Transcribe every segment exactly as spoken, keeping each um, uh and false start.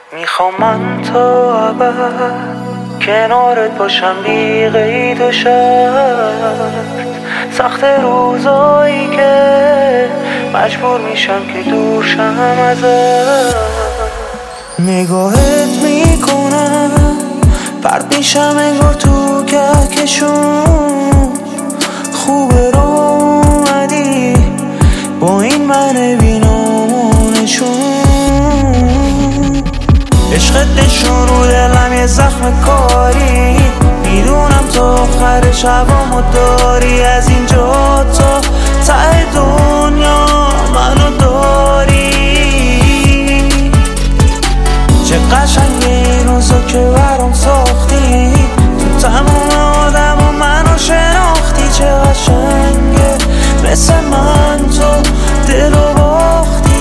میخوام من تا ابد کنارت باشم بی قید و شرط، سخت روزایی که مجبور میشم که دور شم ازت. نگاهت میکنم پرد میشم انگار تو کهکشون، خوبه رو اومدی با این من بینانشون. عشقت نشون رو دلم یه زخم کاری، میدونم تا آخر شبامو داری، از اینجا تا ته دنیا منو داری. چه قشنگه این روزا که برام ساختی، تو تمام آدم و منو شناختی. چه قشنگه مثل من تو دلو باختی.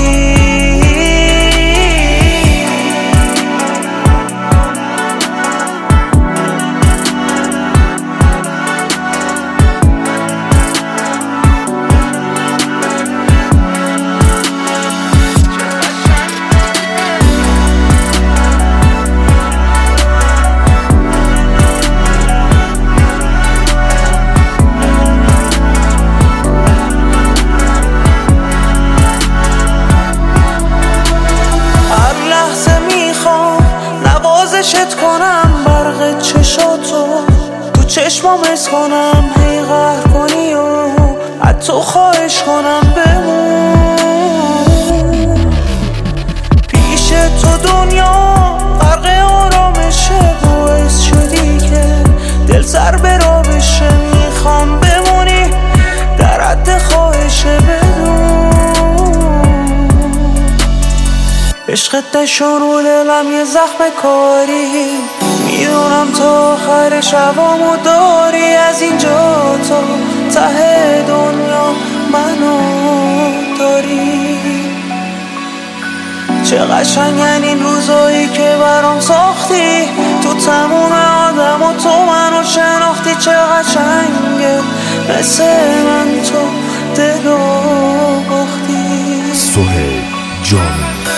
نوازشت کنم برق چشاتو تو چشمام حس کنم، هی قهر کنی و حتی خواهش کنم بمون پیش تو. دنیا غرق آرامشه، باعث شدی که دل سر برا بشه. میخوام بمونی در حد خواهشه بدون. عشقت نشون رو دلم یه زخم کاری، میدونم تا آخر شبامو داری، از اینجا تا ته دنیا منو داری. چه قشنگن این روزایی که برام ساختی، تو تموم آدم و تو منو شناختی. چه قشنگه مثل من تو دلو باختی. سهیل جامی.